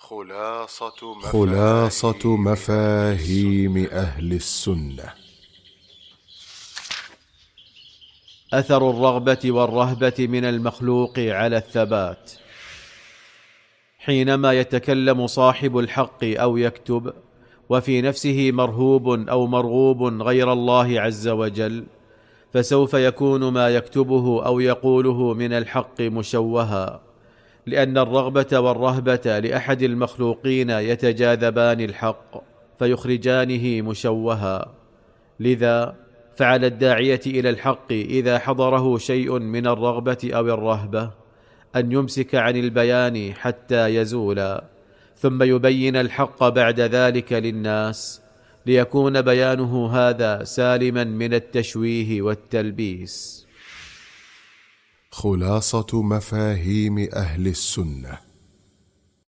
خلاصة مفاهيم أهل السنة. أثر الرغبة والرهبة من المخلوق على الثبات. حينما يتكلم صاحب الحق أو يكتب وفي نفسه مرهوب أو مرغوب غير الله عز وجل، فسوف يكون ما يكتبه أو يقوله من الحق مشوها، لأن الرغبة والرهبة لأحد المخلوقين يتجاذبان الحق فيخرجانه مشوها. لذا فعلى الداعية إلى الحق إذا حضره شيء من الرغبة أو الرهبة أن يمسك عن البيان حتى يزولا، ثم يبين الحق بعد ذلك للناس، ليكون بيانه هذا سالما من التشويه والتلبيس. خلاصة مفاهيم أهل السنة.